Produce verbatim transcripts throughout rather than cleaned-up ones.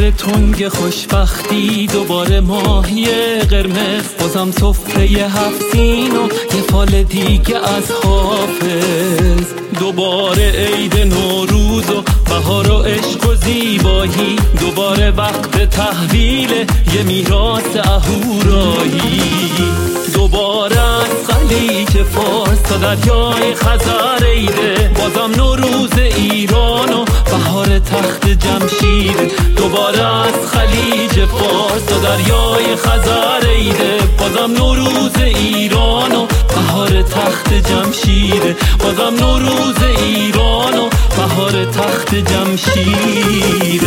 بهار تنگ خوشبختی، دوباره ماهی قرمز، بازم سفره هفت سین و یه فال دیگه از حافظ. دوباره عید نوروز و بهار و عشق و زیبایی، دوباره وقت تحویل یه میراث اهورایی. دوباره از خلیج فارس تا دریای خزر عیده، بازم نوروز ایران و بهار تخت جمشید. دوباره از خلیج فارس تا دریای خزر عیده، بازم نوروز ایران و بهار تخت جمشید. بازم نوروز ایران و بهار تخت جمشید.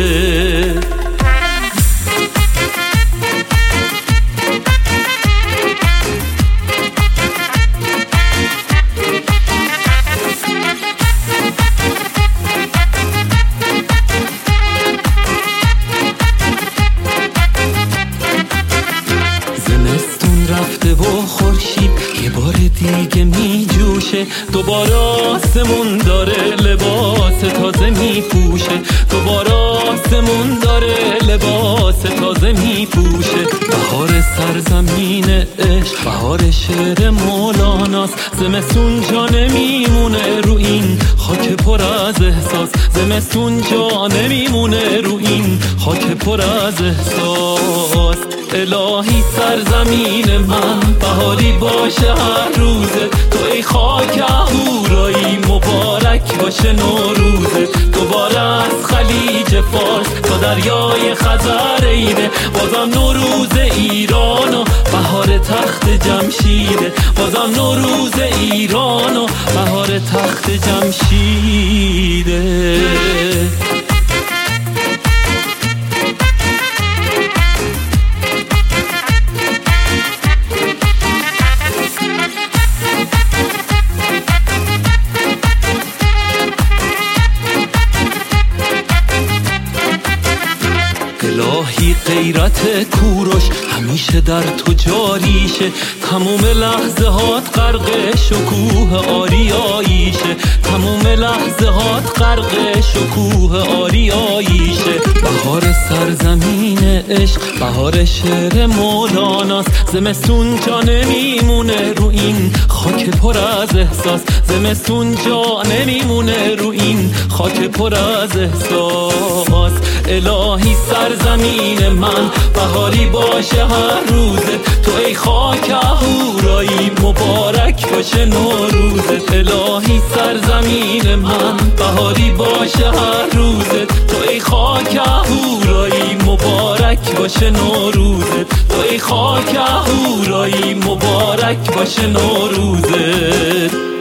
رفته و خورشید یه بار دیگه می جوشه، دوباره آسمون داره لباس تازه می پوشه. دوباره آسمون داره لباس تازه می پوشه. بهار سرزمین عشق، بهار شعر مولاناست. زمستون جا نمیمونه رو این خاک پر از احساس. زمستون جا نمیمونه رو این خاک پر از احساس. الهی سرزمین من بهاری باشه هر روزه، تو ای خاک اهورایی مبارک باشه نوروزه. دوباره از خلیج فارس تا دریای خزر عیده، بازم نوروز ایران و بهار تخت جمشیده. بازم نوروز ایران و بهار تخت جمشیده. الهی غیرت کوروش همیشه در تو جاریشه، تموم لحظه هات غرق شکوه آریاییشه. تموم لحظه هات غرق شکوه آریاییشه. بهار سرزمین عشق، بهار شعر مولاناست. زمستون جا نمیمونه رو این خاک پر از احساس. زمستون جا نمیمونه رو این خاک پر از احساس. الهی سرزمین من بهاری باشه هر روزه، تو ای خاک اهورایی مبارک باشه نوروزه. الهی سرزمین من بهاری باشه هر روزه، تو ای خاک اهورایی مبارک باشه نوروزه. تو ای خاک اهورایی مبارک باشه نوروزه.